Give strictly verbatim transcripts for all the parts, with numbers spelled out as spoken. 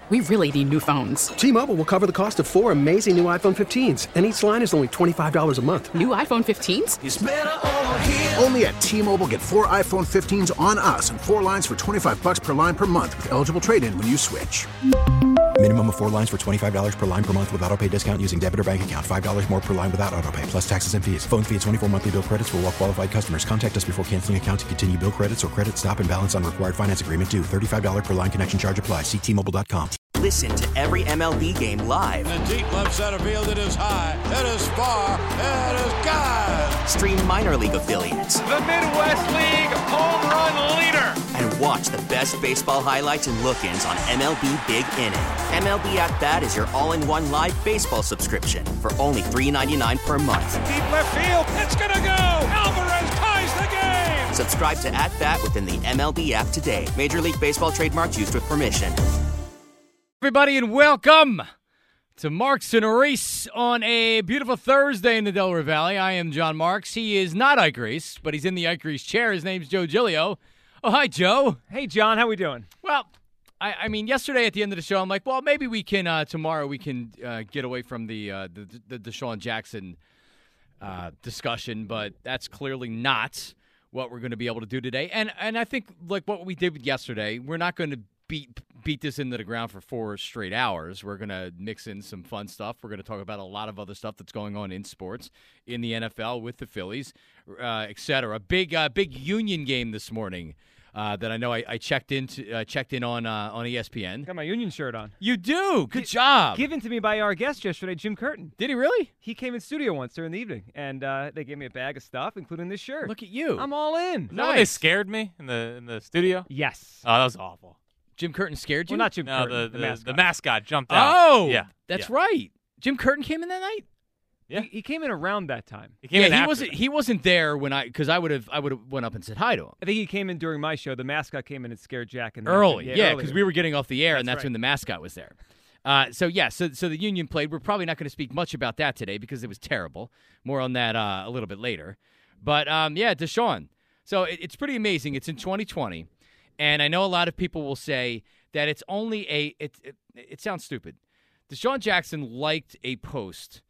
We really need new phones. T-Mobile will cover the cost of four amazing new iPhone fifteens, and each line is only twenty-five dollars a month. New iPhone fifteens? It's better over here. Only at T-Mobile, get four iPhone fifteens on us and four lines for twenty-five dollars per line per month with eligible trade-in when you switch. Minimum of four lines for twenty-five dollars per line per month with autopay discount using debit or bank account. five dollars more per line without autopay, plus taxes and fees. Phone fee at twenty-four monthly bill credits for well-qualified customers. Contact us before canceling account to continue bill credits or credit stop and balance on required finance agreement due. thirty-five dollars per line connection charge applies. See T Mobile dot com. Listen to every M L B game live. In the deep left center field, it is high, it is far, it is gone. Stream minor league affiliates. The Midwest League home run leader. And watch the best baseball highlights and look-ins on M L B Big Inning. M L B At Bat is your all-in-one live baseball subscription for only three dollars and ninety-nine cents per month. Deep left field, it's gonna go. Alvarez ties the game. Subscribe to At Bat within the M L B app today. Major League Baseball trademarks used with permission. Everybody, and welcome to Marks and Reese on a beautiful Thursday in the Delaware Valley. I am John Marks. He is not Ike Reese, but he's in the Ike Reese chair. His name's Joe Giglio. Oh, hi, Joe. Hey, John. How we doing? Well, I, I mean, yesterday at the end of the show, I'm like, well, maybe we can, uh, tomorrow we can uh, get away from the, uh, the, the Deshaun Jackson uh, discussion, but that's clearly not what we're going to be able to do today. And, and I think, like what we did yesterday, we're not going to beat beat this into the ground for four straight hours. We're going to mix in some fun stuff. We're going to talk about a lot of other stuff that's going on in sports, in the N F L, with the Phillies, uh, et cetera. Big, uh, big Union game this morning uh, that I know I, I checked into uh, checked in on uh, on E S P N. Got my Union shirt on. You do. Good G- job. Given to me by our guest yesterday, Jim Curtin. Did he really? He came in studio once during the evening, and uh, they gave me a bag of stuff, including this shirt. Look at you. I'm all in. Is that when they scared me in the in the studio? Yes. Oh, that was awful. Jim Curtin scared you? Well, not Jim no, Curtin. the, The, the, mascot. the mascot jumped out. Oh, yeah, that's yeah. right. Jim Curtin came in that night. Yeah, He, he came in around that time. He came yeah, in he after wasn't. that. He wasn't there when I because I would have. I would have went up and said hi to him I think he came in during my show. The mascot came in and scared Jack. And early. Yeah, earlier. because we were getting off the air, and That's that's right. when the mascot was there. Uh, so yeah, so so the Union played. We're probably not going to speak much about that today because it was terrible. More on that uh, a little bit later. But um, yeah, Deshaun. So it, it's pretty amazing. It's in twenty twenty, and I know a lot of people will say that it's only a. It it, it sounds stupid. Deshaun Jackson liked a post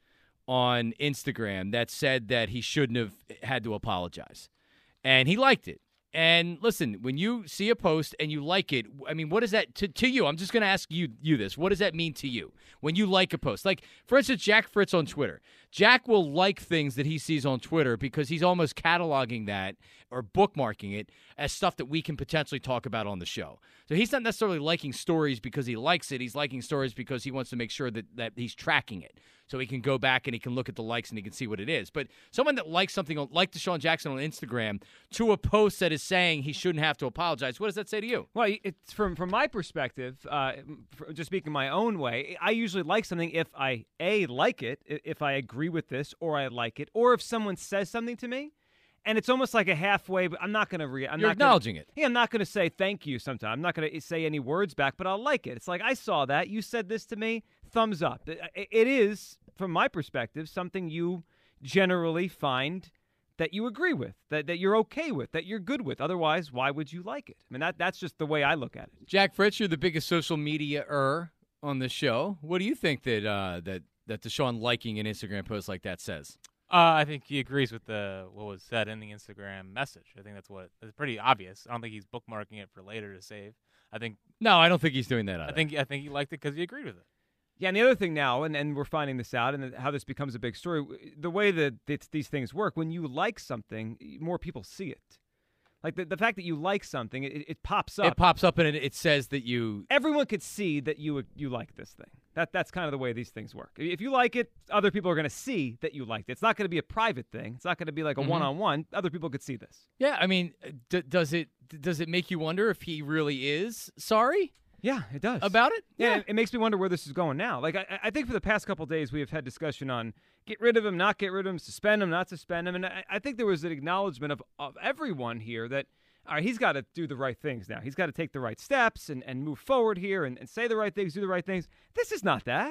on Instagram that said that he shouldn't have had to apologize. And he liked it. And listen, when you see a post and you like it, I mean, what is that to, to you? I'm just going to ask you you this. What does that mean to you when you like a post? Like, for instance, Jack Fritz on Twitter. Jack will like things that he sees on Twitter because he's almost cataloging that or bookmarking it as stuff that we can potentially talk about on the show. So he's not necessarily liking stories because he likes it. He's liking stories because he wants to make sure that, that he's tracking it. So he can go back and he can look at the likes and he can see what it is. But someone that likes something like Deshaun Jackson on Instagram to a post that is saying he shouldn't have to apologize, what does that say to you? Well, it's from from my perspective, uh, for just speaking my own way, I usually like something if I, A, like it, if I agree with this, or I like it, or if someone says something to me, and it's almost like a halfway, but I'm not going to re- I'm You're not acknowledging gonna, it. Yeah, I'm not going to say thank you sometime. I'm not going to say any words back, but I'll like it. It's like, I saw that. You said this to me. Thumbs up. It, it is, from my perspective, something you generally find that you agree with, that, that you're okay with, that you're good with. Otherwise, why would you like it? I mean, that that's just the way I look at it. Jack Fritz, you're the biggest social media-er on this show. What do you think that uh, that, that Deshaun liking an Instagram post like that says? Uh, I think he agrees with the what was said in the Instagram message. I think that's what it's pretty obvious. I don't think he's bookmarking it for later to save. I think No, I don't think he's doing that either. I think I think he liked it because he agreed with it. Yeah, and the other thing now, and, and we're finding this out, and how this becomes a big story, the way that it's, these things work, when you like something, more people see it. Like the, the fact that you like something, it, it pops up. It pops up and it, it says that you... Everyone could see that you you like this thing. That That's kind of the way these things work. If you like it, other people are going to see that you liked it. It's not going to be a private thing. It's not going to be like a Mm-hmm. one-on-one. Other people could see this. Yeah, I mean, d- does it does it make you wonder if he really is sorry? Yeah, it does. About it? Yeah, yeah. It makes me wonder where this is going now. Like, I, I think for the past couple of days, we have had discussion on get rid of him, not get rid of him, suspend him, not suspend him. And I, I think there was an acknowledgement of, of everyone here that, all right, he's got to do the right things now. He's got to take the right steps and, and move forward here and, and say the right things, do the right things. This is not that.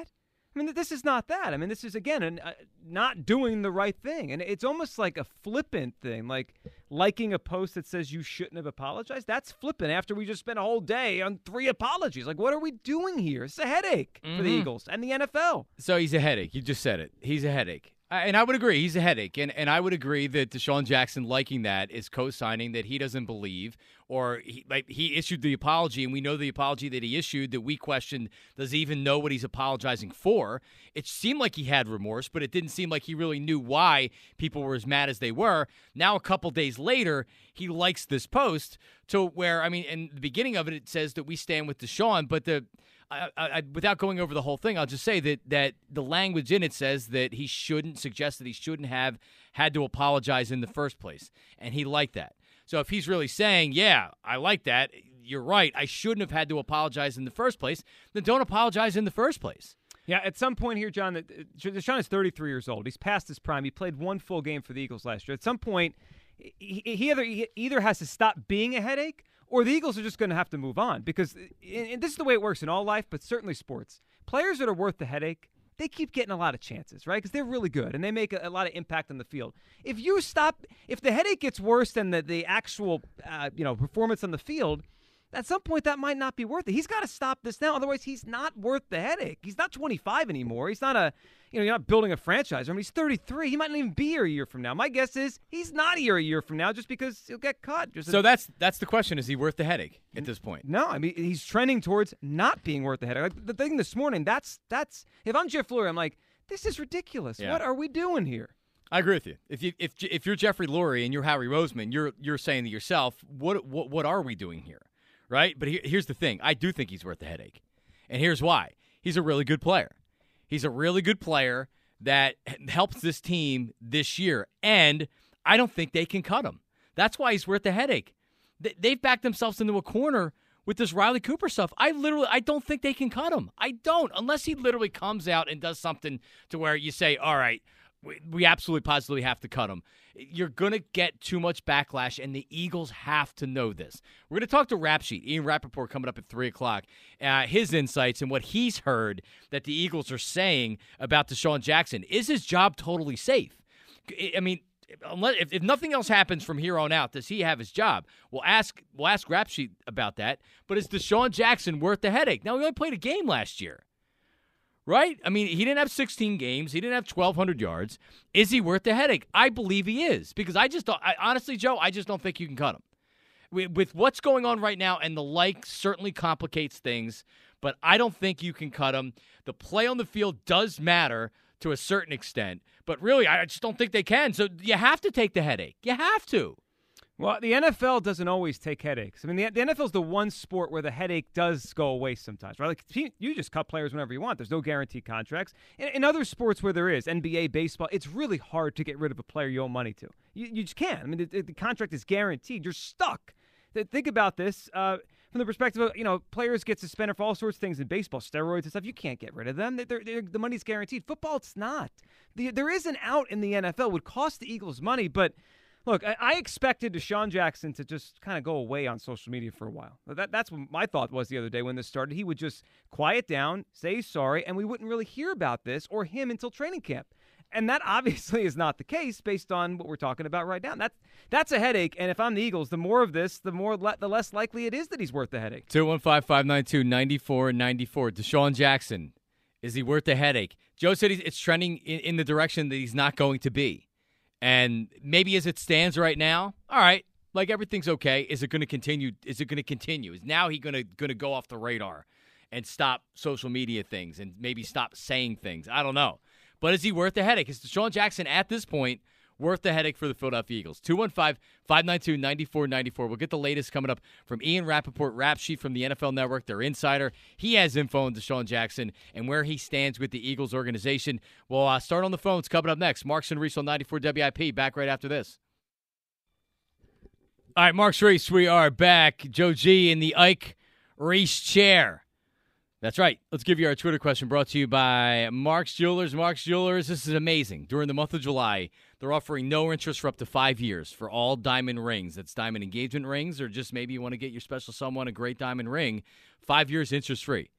I mean, this is not that. I mean, this is, again, an, uh, not doing the right thing. And it's almost like a flippant thing, like liking a post that says you shouldn't have apologized. That's flippant after we just spent a whole day on three apologies. Like, what are we doing here? It's a headache mm-hmm. for the Eagles and the N F L. So he's a headache. You just said it. He's a headache. And I would agree, he's a headache. And and I would agree that DeSean Jackson liking that is co-signing that he doesn't believe, or he, like, he issued the apology, and we know the apology that he issued that we questioned, does he even know what he's apologizing for? It seemed like he had remorse, but it didn't seem like he really knew why people were as mad as they were. Now, a couple days later, he likes this post to where, I mean, in the beginning of it, it says that we stand with DeSean, but the I, I, without going over the whole thing, I'll just say that, that the language in it says that he shouldn't, suggest that he shouldn't have had to apologize in the first place, and he liked that. So if he's really saying, yeah, I like that, you're right, I shouldn't have had to apologize in the first place, then don't apologize in the first place. Yeah, at some point here, John, DeSean is thirty-three years old. He's past his prime. He played one full game for the Eagles last year. At some point, he, he, either, he either has to stop being a headache, or the Eagles are just going to have to move on, because and this is the way it works in all life, but certainly sports. Players that are worth the headache, they keep getting a lot of chances, right? Because they're really good, and they make a, a lot of impact on the field. If you stop, if the headache gets worse than the, the actual uh, you know, performance on the field, at some point that might not be worth it. He's got to stop this now, otherwise he's not worth the headache. He's not twenty-five anymore. He's not a, you know, you're not building a franchise. I mean, he's thirty-three. He might not even be here a year from now. My guess is he's not here a year from now just because he'll get cut. Just so a, that's that's the question. Is he worth the headache at this point? No, I mean, he's trending towards not being worth the headache. Like, the thing this morning, that's, that's if I'm Jeff Lurie, I'm like, this is ridiculous. Yeah. What are we doing here? I agree with you. If you if if you're Jeffrey Lurie and you're Howie Roseman, you're you're saying to yourself, what what what are we doing here? Right? But he, here's the thing. I do think he's worth the headache. And here's why. He's a really good player. He's a really good player that helps this team this year. And I don't think they can cut him. That's why he's worth the headache. They've backed themselves into a corner with this Riley Cooper stuff. I literally, I don't think they can cut him. I don't. Unless he literally comes out and does something to where you say, all right, we, we absolutely positively have to cut him. You're going to get too much backlash, and the Eagles have to know this. We're going to talk to Rap Sheet, Ian Rappaport, coming up at three o'clock, uh, his insights and what he's heard that the Eagles are saying about DeSean Jackson. Is his job totally safe? I mean, unless, if, if nothing else happens from here on out, does he have his job? We'll ask, we'll ask Rap Sheet about that, but is DeSean Jackson worth the headache? Now, he only played a game last year. Right? I mean, he didn't have sixteen games. He didn't have twelve hundred yards. Is he worth the headache? I believe he is, because I just don't, I, honestly, Joe, I just don't think you can cut him. With, with what's going on right now, and the like certainly complicates things, but I don't think you can cut him. The play on the field does matter to a certain extent, but really, I just don't think they can. So you have to take the headache. You have to. Well, the N F L doesn't always take headaches. I mean, the, the N F L is the one sport where the headache does go away sometimes, right? Like, you just cut players whenever you want. There's no guaranteed contracts. In, in other sports where there is, N B A, baseball, it's really hard to get rid of a player you owe money to. You, you just can't. I mean, the, the contract is guaranteed. You're stuck. Think about this uh, from the perspective of, you know, players get suspended for all sorts of things in baseball, steroids and stuff. You can't get rid of them. They're, they're, the money's guaranteed. Football, it's not. The, there is an out in the N F L. It would cost the Eagles money, but look, I, I expected DeSean Jackson to just kind of go away on social media for a while. That, that's what my thought was the other day when this started. He would just quiet down, say he's sorry, and we wouldn't really hear about this or him until training camp. And that obviously is not the case based on what we're talking about right now. That's, that's a headache, and if I'm the Eagles, the more of this, the more le- the less likely it is that he's worth the headache. two one five, five nine two, nine four nine four. DeSean Jackson, is he worth the headache? Joe said he's, it's trending in, in the direction that he's not going to be. And maybe as it stands right now, all right, like everything's okay. Is it going to continue? Is it going to continue? Is now he going to going to go off the radar and stop social media things and maybe stop saying things? I don't know. But is he worth the headache? Is DeSean Jackson at this point worth the headache for the Philadelphia Eagles? two one five, five nine two, nine four nine four. We'll get the latest coming up from Ian Rappaport, Rap Sheet from the N F L Network, their insider. He has info on DeSean Jackson and where he stands with the Eagles organization. We'll uh, start on the phones coming up next. Marks and Reese on ninety-four W I P, back right after this. All right, Marks Reese, we are back. Joe G in the Ike Reese chair. That's right. Let's give you our Twitter question brought to you by Mark's Jewelers. Mark's Jewelers, this is amazing. During the month of July, they're offering no interest for up to five years for all diamond rings. That's diamond engagement rings, or just maybe you want to get your special someone a great diamond ring. Five years interest-free.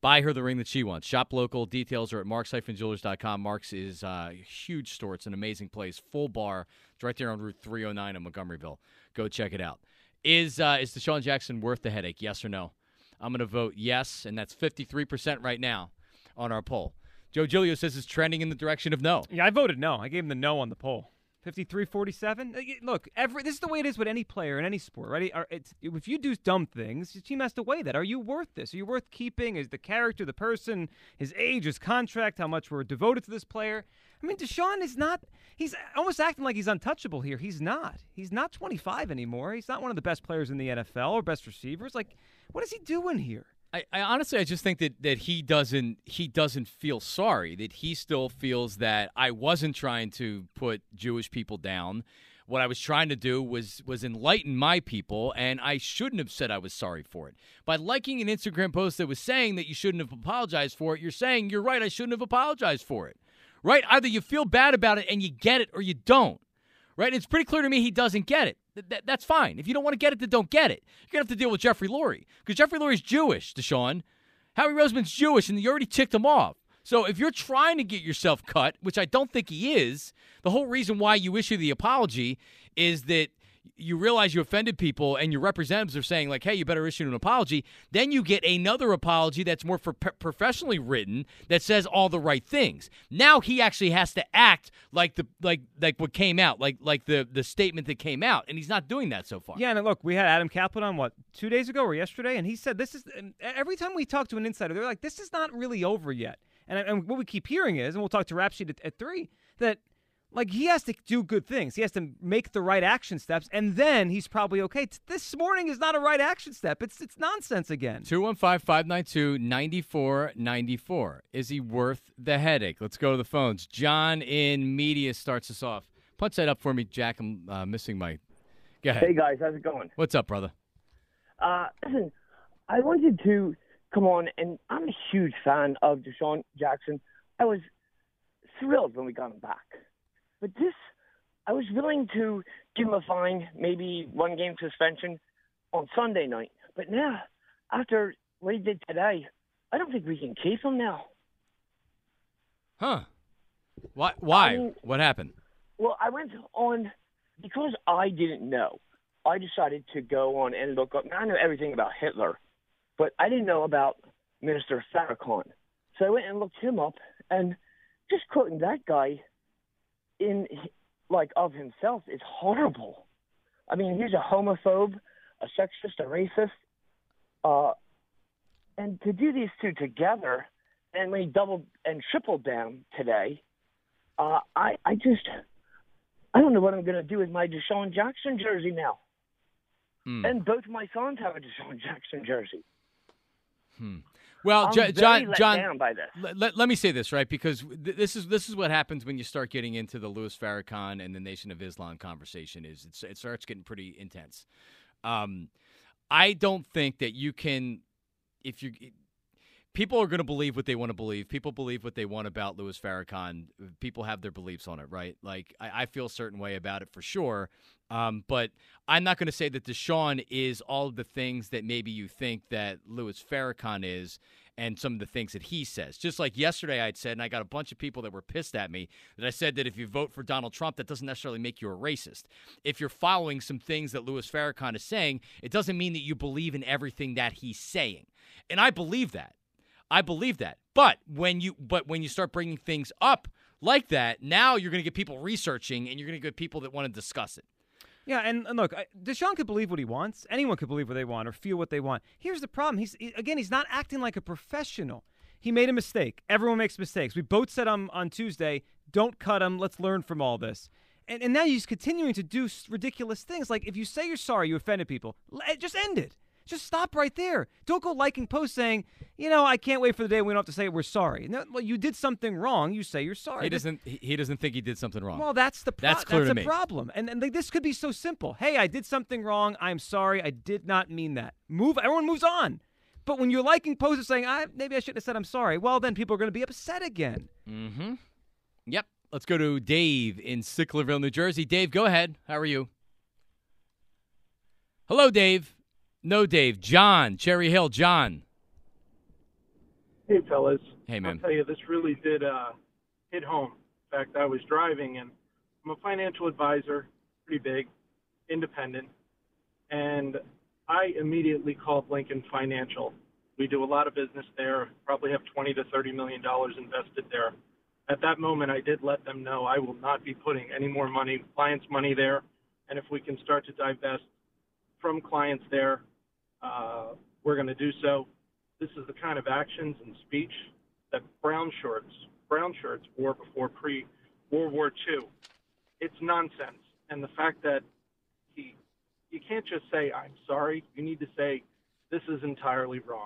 Buy her the ring that she wants. Shop local. Details are at marks dash jewelers dot com. Marks is uh, a huge store. It's an amazing place. Full bar. It's right there on Route three oh nine in Montgomeryville. Go check it out. Is uh, is Deshaun Jackson worth the headache? Yes or no? I'm going to vote yes, and that's fifty-three percent right now on our poll. Joe Giglio says it's trending in the direction of no. Yeah, I voted no. I gave him the no on the poll. fifty-three forty-seven. Look, every this is the way it is with any player in any sport, right? It's, if you do dumb things, your team has to weigh that. Are you worth this? Are you worth keeping? Is the character, the person, his age, his contract, how much we're devoted to this player? I mean, Deshaun is not – he's almost acting like he's untouchable here. He's not. He's not twenty-five anymore. He's not one of the best players in the N F L or best receivers. Like, what is he doing here? I, I honestly, I just think that, that he doesn't he doesn't feel sorry, that he still feels that I wasn't trying to put Jewish people down. What I was trying to do was was enlighten my people, and I shouldn't have said I was sorry for it. By liking an Instagram post that was saying that you shouldn't have apologized for it, you're saying, you're right, I shouldn't have apologized for it. Right? Either you feel bad about it and you get it, or you don't. Right? And it's pretty clear to me he doesn't get it. Th- th- that's fine. If you don't want to get it, then don't get it. You're going to have to deal with Jeffrey Lurie. Because Jeffrey Lurie's Jewish, Deshaun. Howie Roseman's Jewish, and you already ticked him off. So if you're trying to get yourself cut, which I don't think he is, the whole reason why you issue the apology is that you realize you offended people and your representatives are saying, like, hey, you better issue an apology. Then you get another apology that's more for professionally written that says all the right things. Now he actually has to act like the like like what came out, like like the, the statement that came out, and he's not doing that so far. Yeah, and look, we had Adam Kaplan on, what, two days ago or yesterday, and he said this is – every time we talk to an insider, they're like, this is not really over yet. And, and what we keep hearing is, and we'll talk to Rap Sheet at, at three, that – like, he has to do good things. He has to make the right action steps, and then he's probably okay. This morning is not a right action step. It's it's nonsense again. two one five, five nine two, nine four nine four. Is he worth the headache? Let's go to the phones. John in media starts us off. Punch that up for me, Jack. I'm uh, missing my... Go ahead. Hey, guys. How's it going? What's up, brother? Uh, listen, I wanted to come on, and I'm a huge fan of Deshaun Jackson. I was thrilled when we got him back. But this, I was willing to give him a fine, maybe one game suspension on Sunday night. But now, after what he did today, I don't think we can keep him now. Huh. Why? Why? I mean, what happened? Well, I went on, because I didn't know, I decided to go on and look up. Now, I know everything about Hitler, but I didn't know about Minister Farrakhan. So I went and looked him up, and just quoting that guy, in like of himself, is horrible. I mean, he's a homophobe, a sexist, a racist, uh, and to do these two together, and when he doubled and tripled down today, uh, I I just I don't know what I'm going to do with my Deshaun Jackson jersey now. Mm. And both my sons have a Deshaun Jackson jersey. Hmm. Well, I'm J- very John, let John, down by this. Let, let, let me say this, right? Because th- this is this is what happens when you start getting into the Louis Farrakhan and the Nation of Islam conversation. Is it's, it starts getting pretty intense. Um, I don't think that you can, if you, people are going to believe what they want to believe. People believe what they want about Louis Farrakhan. People have their beliefs on it, right? Like I, I feel a certain way about it for sure. Um, but I'm not going to say that Deshaun is all of the things that maybe you think that Louis Farrakhan is and some of the things that he says. Just like yesterday I'd said, and I got a bunch of people that were pissed at me, that I said that if you vote for Donald Trump, that doesn't necessarily make you a racist. If you're following some things that Louis Farrakhan is saying, it doesn't mean that you believe in everything that he's saying. And I believe that. I believe that. But when you but when you start bringing things up like that, now you're going to get people researching, and you're going to get people that want to discuss it. Yeah, and, and look, Deshaun could believe what he wants. Anyone could believe what they want or feel what they want. Here's the problem. He's he, again, he's not acting like a professional. He made a mistake. Everyone makes mistakes. We both said on, on Tuesday, don't cut him. Let's learn from all this. And, and now he's continuing to do ridiculous things. Like, if you say you're sorry, you offended people, just end it. Just stop right there. Don't go liking posts saying, you know, I can't wait for the day when we don't have to say we're sorry. No, well, you did something wrong. You say you're sorry. He doesn't. He doesn't think he did something wrong. Well, that's the pro- that's clear that's to the me. problem. And and like, this could be so simple. Hey, I did something wrong. I'm sorry. I did not mean that. Move. Everyone moves on. But when you're liking posts saying, I maybe I shouldn't have said I'm sorry, well, then people are going to be upset again. Mm-hmm. Yep. Let's go to Dave in Sicklerville, New Jersey. Dave, go ahead. How are you? Hello, Dave. No, Dave. John, Cherry Hill. John. Hey, fellas. Hey, man. I'll tell you, this really did uh, hit home. In fact, I was driving, and I'm a financial advisor, pretty big, independent, and I immediately called Lincoln Financial. We do a lot of business there, probably have twenty to thirty million dollars invested there. At that moment, I did let them know I will not be putting any more money, clients' money there, and if we can start to divest from clients there, uh, we're going to do so. This is the kind of actions and speech that brown shirts, brown shirts wore before pre-World War Two. It's nonsense. And the fact that he, you can't just say, I'm sorry. You need to say, this is entirely wrong.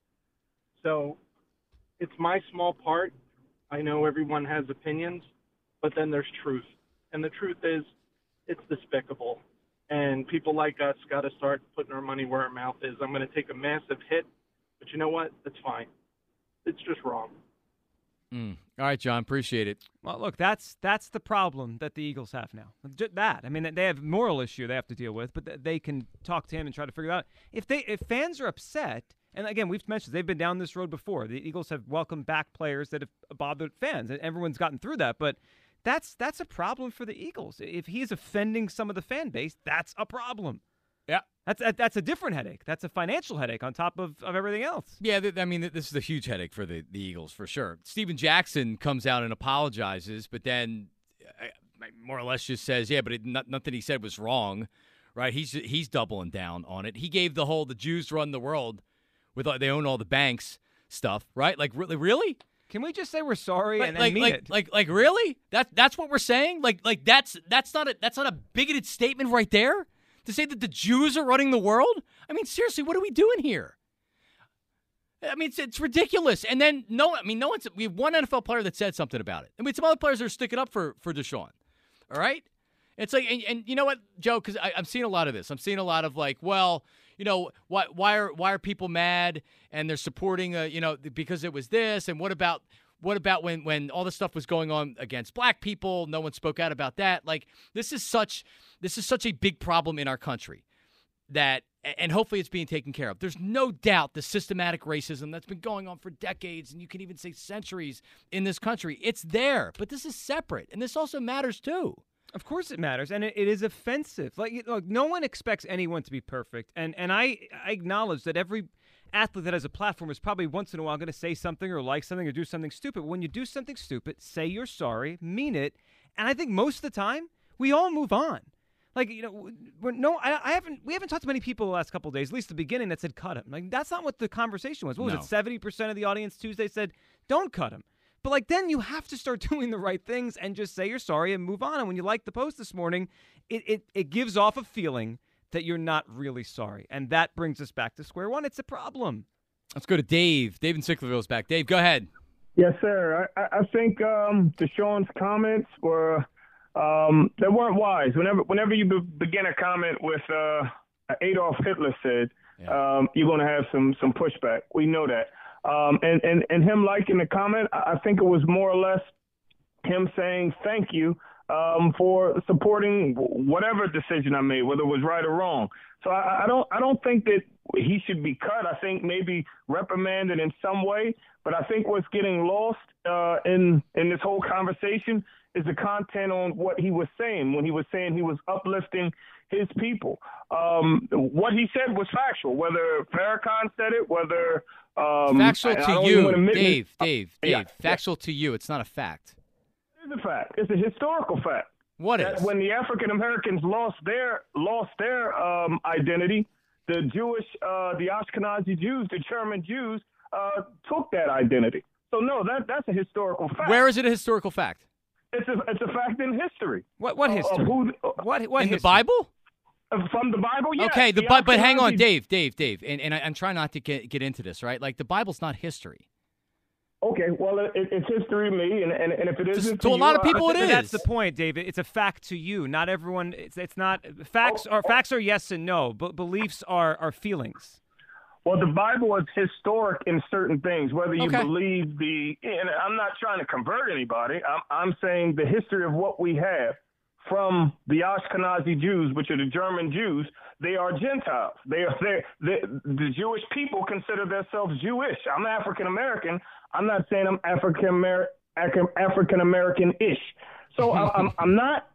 So it's my small part. I know everyone has opinions, but then there's truth. And the truth is, it's despicable. And people like us got to start putting our money where our mouth is. I'm going to take a massive hit. But you know what? That's fine. It's just wrong. Mm. All right, John. Appreciate it. Well, look, that's that's the problem that the Eagles have now. Just that. I mean, they have a moral issue they have to deal with, but they can talk to him and try to figure it out. If they if fans are upset, and again, we've mentioned they've been down this road before. The Eagles have welcomed back players that have bothered fans, and everyone's gotten through that. But that's that's a problem for the Eagles. If he's offending some of the fan base, that's a problem. Yeah. That's that's a different headache. That's a financial headache on top of, of everything else. Yeah, th- I mean, th- this is a huge headache for the, the Eagles, for sure. Steven Jackson comes out and apologizes, but then uh, more or less just says, yeah, but it, not, nothing he said was wrong, right? He's he's doubling down on it. He gave the whole the Jews run the world, with uh, they own all the banks stuff, right? Like, really? really? Can we just say we're sorry like, and, and like, mean like, it? Like, like, really? That that's what we're saying? Like, like that's that's not a that's not a bigoted statement right there? To say that the Jews are running the world? I mean, seriously, what are we doing here? I mean, it's, it's ridiculous. And then, no, I mean, no one's, we have one N F L player that said something about it. I mean, some other players are sticking up for, for Deshaun. All right? It's like, and, and you know what, Joe, because I'm seeing a lot of this. I'm seeing a lot of like, well, you know, why why are why are people mad and they're supporting, uh, you know, because it was this, and what about, What about when, when all this stuff was going on against black people? No one spoke out about that. Like, this is such this is such a big problem in our country that, and hopefully it's being taken care of. There's no doubt the systematic racism that's been going on for decades, and you can even say centuries in this country. It's there, but this is separate, and this also matters too. Of course it matters, and it, it is offensive. Like, look, no one expects anyone to be perfect, and and I, I acknowledge that every athlete that has a platform is probably once in a while going to say something or like something or do something stupid. But when you do something stupid, say you're sorry, mean it, and I think most of the time we all move on. Like, you know, we're, no, I, I haven't. We haven't talked to many people the last couple of days, at least the beginning, that said cut him. Like, that's not what the conversation was. What No. was it? Seventy percent of the audience Tuesday said don't cut him. But like, then you have to start doing the right things and just say you're sorry and move on. And when you like the post this morning, it it, it gives off a feeling that you're not really sorry, and that brings us back to square one. It's a problem. Let's go to Dave. Dave in Sicklerville is back. Dave, go ahead. Yes, sir. I, I think um, Deshaun's comments were um, they weren't wise. Whenever whenever you be- begin a comment with uh, Adolf Hitler said, yeah. um, you're going to have some some pushback. We know that. Um, and, and, and him liking the comment, I think it was more or less him saying thank you um, for supporting whatever decision I made, whether it was right or wrong. So I, I don't I don't think that he should be cut. I think maybe reprimanded in some way. But I think what's getting lost uh, in in this whole conversation is the content on what he was saying when he was saying he was uplifting his people. Um, what he said was factual, whether Farrakhan said it, whether um, factual I, to I you, Dave, Dave, Dave, uh, yeah, factual yeah. to you. It's not a fact. It's a fact. It's a historical fact. What that is? When the African Americans lost their lost their um, identity, the Jewish, uh, the Ashkenazi Jews, the German Jews, uh, took that identity. So no, that that's a historical fact. Where is it a historical fact? It's a it's a fact in history. What what history? Uh, who, uh, what what in history? the Bible? From the Bible, yes. Okay, the, the but but hang on, Ashkenazi- Dave, Dave, Dave, and and I, I'm trying not to get get into this, right? Like, the Bible's not history. Okay, well, it, it's history to me, and, and, and if it isn't to to a lot you, of people, I, it is. That's the point, David. It's a fact to you. Not everyone. It's it's not facts. Oh, Are facts are yes and no, but beliefs are are feelings. Well, the Bible is historic in certain things, whether you Okay. believe the. And I'm not trying to convert anybody. I'm I'm saying the history of what we have from the Ashkenazi Jews, which are the German Jews. They are Gentiles. They are they the Jewish people consider themselves Jewish. I'm African American. I'm not saying I'm African American African American ish. So I, I'm I'm not.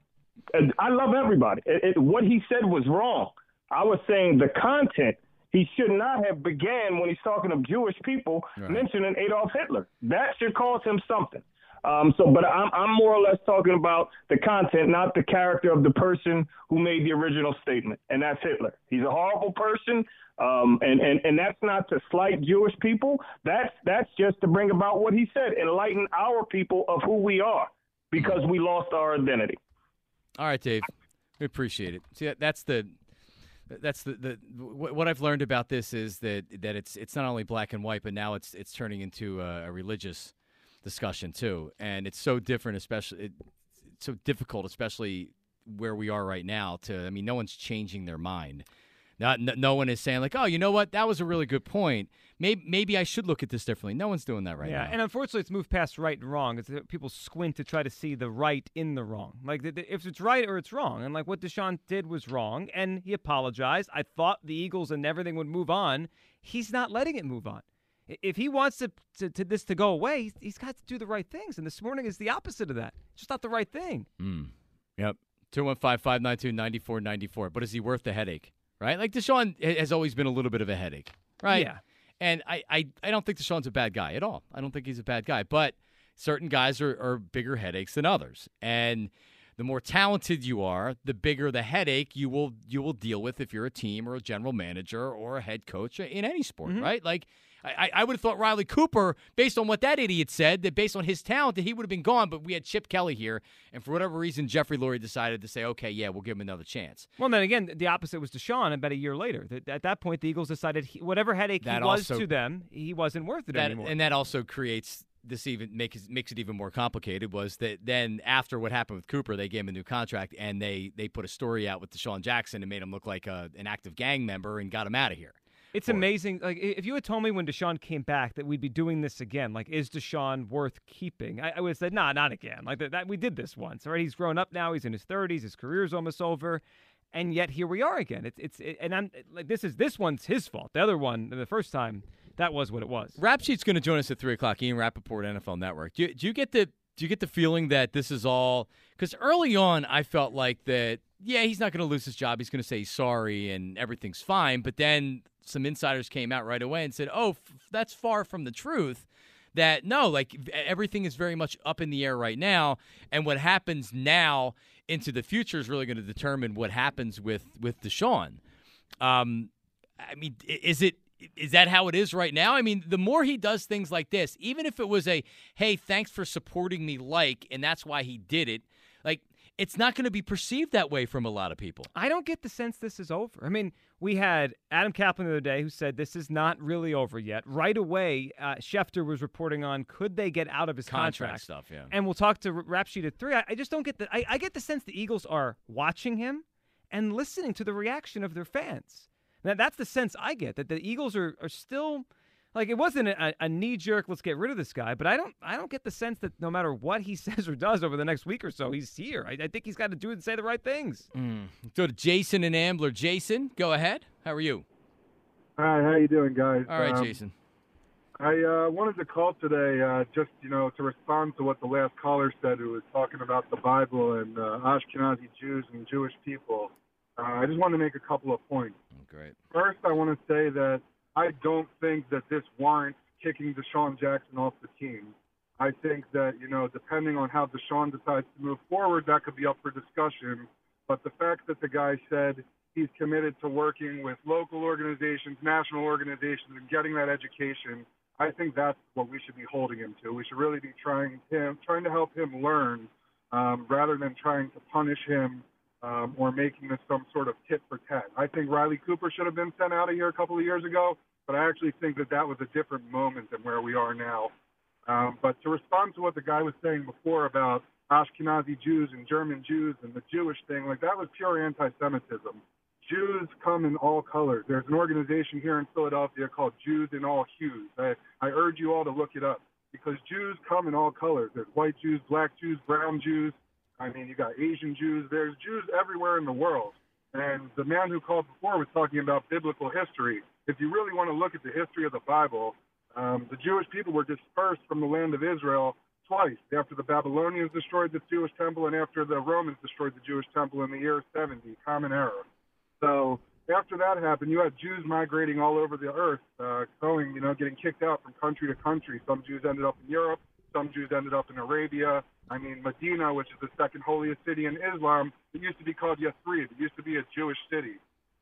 I love everybody. It, it, what he said was wrong. I was saying the content. He should not have began when he's talking of Jewish people right. mentioning Adolf Hitler. That should cause him something. Um, so, but I'm, I'm more or less talking about the content, not the character of the person who made the original statement, and that's Hitler. He's a horrible person, um, and, and, and that's not to slight Jewish people. That's that's just to bring about what he said, enlighten our people of who we are, because we lost our identity. All right, Dave, we appreciate it. See, that's the that's the, the what I've learned about this is that that it's it's not only black and white, but now it's it's turning into a, a religious discussion too, and it's so different, especially it, it's so difficult, especially where we are right now. To I mean, no one's changing their mind. Not no, no one is saying like, oh, you know what, that was a really good point. Maybe maybe I should look at this differently. No one's doing that right yeah, now. Yeah, and unfortunately, it's moved past right and wrong. It's that people squint to try to see the right in the wrong. Like the, the, if it's right or it's wrong, and like what Deshaun did was wrong, and he apologized. I thought the Eagles and everything would move on. He's not letting it move on. If he wants to, to, to this to go away, he's, he's got to do the right things. And this morning is the opposite of that. It's just not the right thing. Mm. Yep. two one five, five nine two, nine four nine four. But is he worth the headache? Right? Like Deshaun has always been a little bit of a headache. Right? Yeah. And I, I, I don't think Deshaun's a bad guy at all. I don't think he's a bad guy. But certain guys are, are bigger headaches than others. And the more talented you are, the bigger the headache you will you will deal with if you're a team or a general manager or a head coach in any sport. Mm-hmm. Right? Like, I, I would have thought Riley Cooper, based on what that idiot said, that based on his talent, that he would have been gone. But we had Chip Kelly here, and for whatever reason, Jeffrey Lurie decided to say, okay, yeah, we'll give him another chance. Well, then again, the opposite was Deshaun about a year later. At that point, the Eagles decided he, whatever headache that he was also, to them, he wasn't worth it that, anymore. And that also creates this even makes makes it even more complicated. Was that then after what happened with Cooper, they gave him a new contract, and they they put a story out with Deshaun Jackson and made him look like a, an active gang member and got him out of here. It's amazing. Like, if you had told me when Deshaun came back that we'd be doing this again, like, is Deshaun worth keeping? I, I would have said, nah, not again. Like, that, that we did this once. All right, he's grown up now. He's in his thirties. His career's almost over. And yet here we are again. It's it's it, and I'm like this is this one's his fault. The other one, the first time, that was what it was. Rap Sheet's going to join us at three o'clock. Ian Rappaport, N F L Network. Do you, do you get the do you get the feeling that this is all because early on I felt like that? Yeah, he's not going to lose his job. He's going to say sorry and everything's fine. But then some insiders came out right away and said, oh, f- that's far from the truth. That, no, like, everything is very much up in the air right now. And what happens now into the future is really going to determine what happens with, with Deshaun. Um, I mean, is it is that how it is right now? I mean, the more he does things like this, even if it was a, hey, thanks for supporting me, like, and that's why he did it, like, it's not going to be perceived that way from a lot of people. I don't get the sense this is over. I mean, we had Adam Kaplan the other day who said this is not really over yet. Right away, uh, Schefter was reporting on could they get out of his contract, contract stuff. Yeah, and we'll talk to Rap Sheet at three. I, I just don't get the. I, I get the sense the Eagles are watching him and listening to the reaction of their fans. Now that's the sense I get, that the Eagles are are still. Like, it wasn't a, a knee-jerk, let's get rid of this guy, but I don't I don't get the sense that no matter what he says or does over the next week or so, he's here. I, I think he's got to do it and say the right things. Mm. Go to Jason and Ambler. Jason, go ahead. How are you? Hi, how you doing, guys? All right, um, Jason. I uh, wanted to call today uh, just, you know, to respond to what the last caller said, who was talking about the Bible and uh, Ashkenazi Jews and Jewish people. Uh, I just wanted to make a couple of points. Oh, great. First, I want to say that I don't think that this warrants kicking Deshaun Jackson off the team. I think that, you know, depending on how Deshaun decides to move forward, that could be up for discussion. But the fact that the guy said he's committed to working with local organizations, national organizations, and getting that education, I think that's what we should be holding him to. We should really be trying him, trying to help him learn um, rather than trying to punish him Um, or making this some sort of tit for tat. I think Riley Cooper should have been sent out of here a couple of years ago, but I actually think that that was a different moment than where we are now. Um, but to respond to what the guy was saying before about Ashkenazi Jews and German Jews and the Jewish thing, like that was pure anti-Semitism. Jews come in all colors. There's an organization here in Philadelphia called Jews in All Hues. I, I urge you all to look it up because Jews come in all colors. There's white Jews, black Jews, brown Jews. I mean, you got Asian Jews. There's Jews everywhere in the world. And the man who called before was talking about biblical history. If you really want to look at the history of the Bible, um, the Jewish people were dispersed from the land of Israel twice, after the Babylonians destroyed the Jewish temple and after the Romans destroyed the Jewish temple in the year seventy, Common Era. So after that happened, you had Jews migrating all over the earth, uh, going, you know, getting kicked out from country to country. Some Jews ended up in Europe. Some Jews ended up in Arabia. I mean, Medina, which is the second holiest city in Islam, it used to be called Yathrib. It used to be a Jewish city.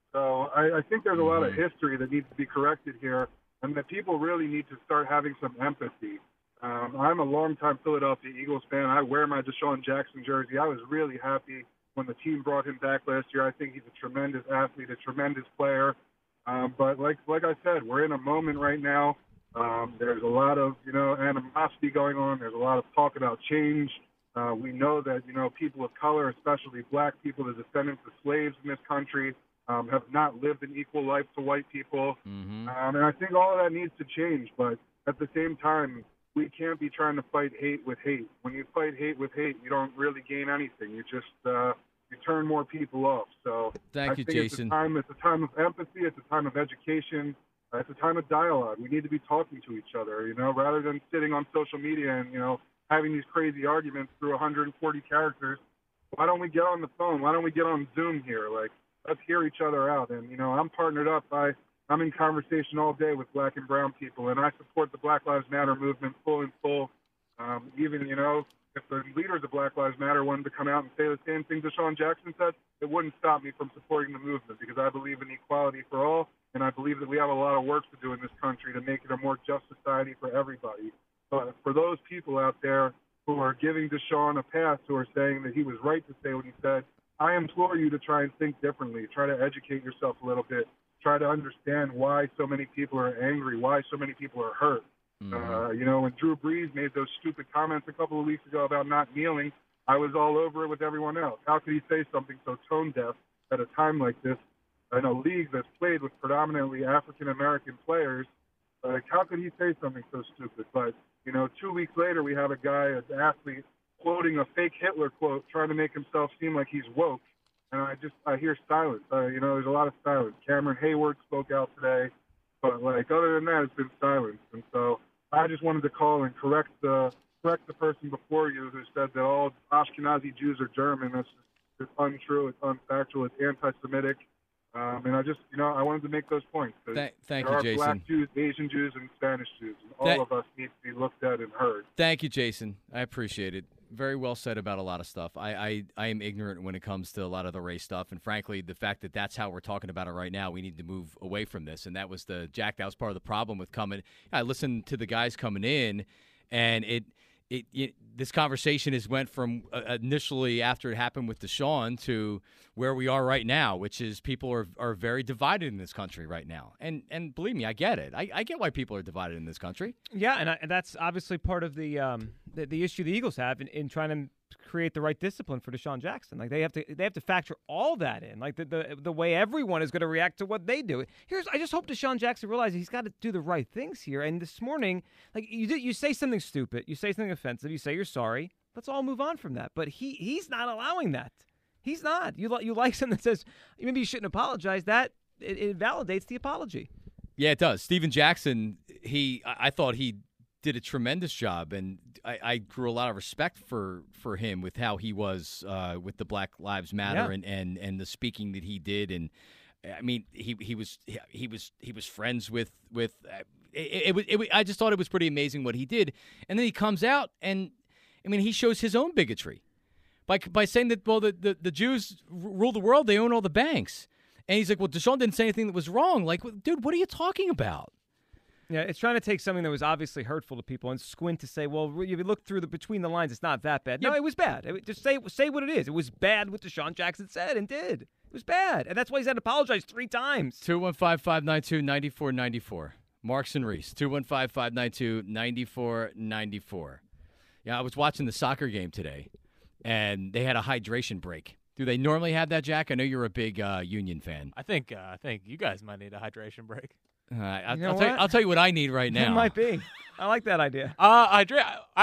So I, I think there's a lot of history that needs to be corrected here, and that people really need to start having some empathy. Um, I'm a longtime Philadelphia Eagles fan. I wear my Deshaun Jackson jersey. I was really happy when the team brought him back last year. I think he's a tremendous athlete, a tremendous player. Um, but like like I said, we're in a moment right now. Um, there's a lot of, you know, animosity going on. There's a lot of talk about change. Uh, we know that, you know, people of color, especially black people, the descendants of slaves in this country, um, have not lived an equal life to white people. Mm-hmm. Um, and I think all of that needs to change. But at the same time, we can't be trying to fight hate with hate. When you fight hate with hate, you don't really gain anything. You just uh, you turn more people off. So Thank I you, think Jason. It's a time, it's a time of empathy. It's a time of education. Uh, it's a time of dialogue. We need to be talking to each other, you know, rather than sitting on social media and, you know, having these crazy arguments through one hundred forty characters. Why don't we get on the phone? Why don't we get on Zoom here? Like, let's hear each other out. And, you know, I'm partnered up. I, I'm in conversation all day with black and brown people, and I support the Black Lives Matter movement full and full. Um, even, you know, if the leaders of Black Lives Matter wanted to come out and say the same thing Deshaun Jackson said, it wouldn't stop me from supporting the movement, because I believe in equality for all, and I believe that we have a lot of work to do in this country to make it a more just society for everybody. But for those people out there who are giving Deshaun a pass, who are saying that he was right to say what he said, I implore you to try and think differently. Try to educate yourself a little bit. Try to understand why so many people are angry, why so many people are hurt. Mm-hmm. Uh, you know, when Drew Brees made those stupid comments a couple of weeks ago about not kneeling, I was all over it with everyone else. How could he say something so tone-deaf at a time like this in a league that's played with predominantly African-American players? Like, how could he say something so stupid? But, you know, two weeks later, we have a guy, an athlete, quoting a fake Hitler quote, trying to make himself seem like he's woke. And I just, I hear silence. Uh, you know, there's a lot of silence. Cameron Hayward spoke out today. But, like, other than that, it's been silence. And so I just wanted to call and correct the correct the person before you who said that all Ashkenazi Jews are German. That's just it's untrue. It's unfactual. It's anti-Semitic. Um, and I just, you know, I wanted to make those points. Th- thank there you, are Jason. Black Jews, Asian Jews, and Spanish Jews. And all Th- of us need to be looked at and heard. Thank you, Jason. I appreciate it. Very well said about a lot of stuff. I, I, I am ignorant when it comes to a lot of the race stuff, and frankly, the fact that that's how we're talking about it right now, we need to move away from this. And that was the Jack. That was part of the problem with coming. I listened to the guys coming in, and it, it, it this conversation has went from uh, initially after it happened with Deshaun to where we are right now, which is people are are very divided in this country right now. And and believe me, I get it. I, I get why people are divided in this country. Yeah, and, I, and that's obviously part of the, um, the the issue the Eagles have in, in trying to create the right discipline for Deshaun Jackson. Like they have to they have to factor all that in, like the the, the way everyone is going to react to what they do. Here's I just hope Deshaun Jackson realizes he's got to do the right things here. And this morning, like you did, you say something stupid, you say something offensive, you say you're sorry. Let's all move on from that. But he he's not allowing that. He's not. You you like something that says maybe you shouldn't apologize. That it, it validates the apology. Yeah, it does. Steven Jackson, he I thought he did a tremendous job, and I, I grew a lot of respect for, for him with how he was uh, with the Black Lives Matter Yeah. and, and, and the speaking that he did. And I mean, he he was he was he was friends with with. Uh, it, it, it, it, I just thought it was pretty amazing what he did, and then he comes out and I mean he shows his own bigotry by by saying that well the, the, the Jews rule the world, they own all the banks, and he's like, well, Deshaun didn't say anything that was wrong. Like, dude, what are you talking about? Yeah, it's trying to take something that was obviously hurtful to people and squint to say, well, if you look through the between the lines, it's not that bad. No, Yeah. it was bad. It, just say say what it is. It was bad what Deshaun Jackson said and did. It was bad, and that's why he's had to apologize three times. two one five, five nine two, nine four nine four. Marks and Reese, two one five, five nine two, nine four nine four. Yeah, I was watching the soccer game today, and they had a hydration break. Do they normally have that, Jack? I know you're a big uh, Union fan. I think uh, I think you guys might need a hydration break. Uh, I'll, You know I'll, tell you, what? I'll tell you what I need right It now. might be. I like that idea. Uh, I, dra- I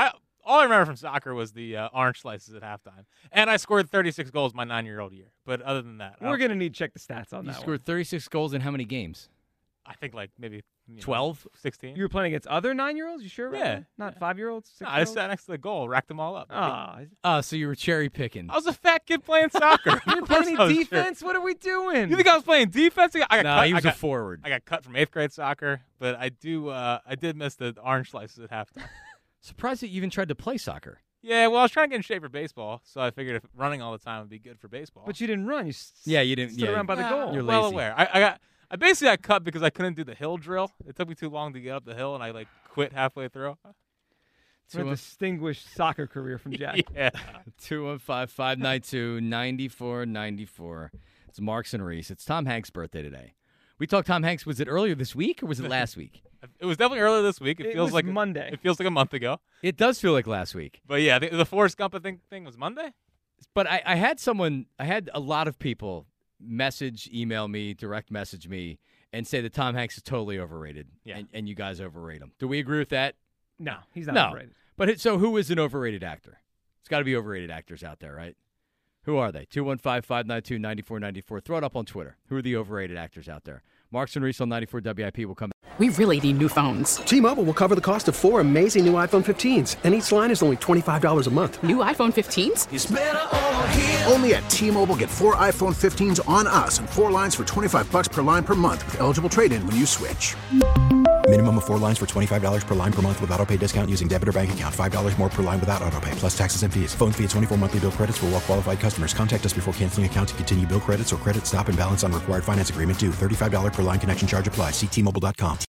all I remember from soccer was the uh, orange slices at halftime, and I scored thirty-six goals my nine-year-old year. But other than that, we're gonna need to check the stats on you that. You scored one. thirty-six goals in how many games? I think like maybe you know, twelve, sixteen. You were playing against other nine-year-olds? You sure? Yeah, not yeah. five-year-olds. No, I just sat next to the goal, racked them all up. Ah, oh, so you were cherry picking. I was a fat kid playing soccer. You didn't play any defense. Sure. What are we doing? You think I was playing defense? I got, I got no, cut. he was I got, a forward. I got cut from eighth grade soccer, but I do. Uh, I did miss the orange slices at halftime. Surprised that you even tried to play soccer. Yeah, well, I was trying to get in shape for baseball, so I figured if running all the time would be good for baseball. But you didn't run. You yeah, you didn't. stood Yeah, around by yeah, the goal. You're well lazy. aware. I, I got. I basically got cut because I couldn't do the hill drill. It took me too long to get up the hill, and I like quit halfway through. What a distinguished soccer career from Jack. Yeah. two one five, five nine two, nine four nine four. It's Marks and Reese. It's Tom Hanks' birthday today. We talked Tom Hanks. Was it earlier this week or was it last week? It was definitely earlier this week. It, It feels was like Monday. It feels like a month ago. It does feel like last week. But yeah, the, the Forrest Gump thing thing was Monday. But I, I had someone, I had a lot of people message, email me, direct message me, and say that Tom Hanks is totally overrated. Yeah. And, and you guys overrate him. Do we agree with that? No, he's not no. overrated. But it, so who is an overrated actor? It's got to be overrated actors out there, right? Who are they? two one five, five nine two, nine four nine four. Throw it up on Twitter. Who are the overrated actors out there? Marks and Reese on ninety-four W I P will come. We really need new phones. T-Mobile will cover the cost of four amazing new iPhone fifteens, and each line is only twenty-five dollars a month. New iPhone fifteens? It's better over here. Only at T-Mobile, get four iPhone fifteens on us and four lines for twenty-five bucks per line per month with eligible trade-in when you switch. Minimum of four lines for twenty-five dollars per line per month with autopay discount using debit or bank account. five dollars more per line without autopay, plus taxes and fees. Phone fee at twenty-four monthly bill credits for well-qualified customers. Contact us before canceling account to continue bill credits or credit stop and balance on required finance agreement due. thirty-five dollars per line connection charge applies. See T Mobile dot com.